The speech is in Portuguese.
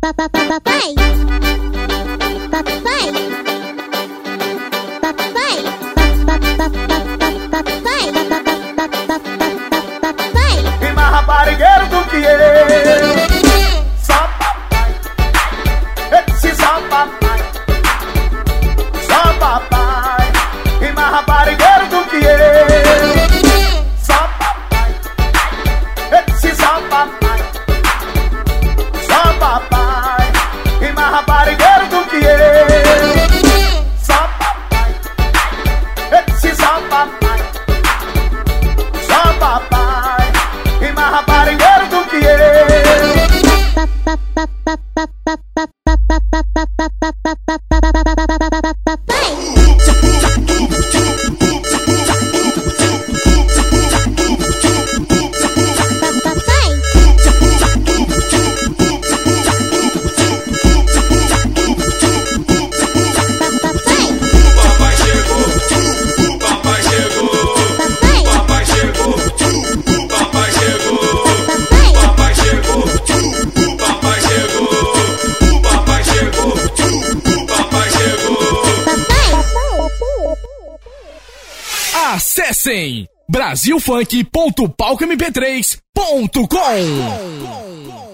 E mais raparigueiro do que eu. Só papai, esse só papai. Só papai, e mais raparigueiro do que eu. Só papai, esse só papai. Só papai, e mais raparigueiro do que eu. Só papai, esse só papai. Só papai, e mais raparigueiro do que eu. Acessem brasilfunk.palcomp3.com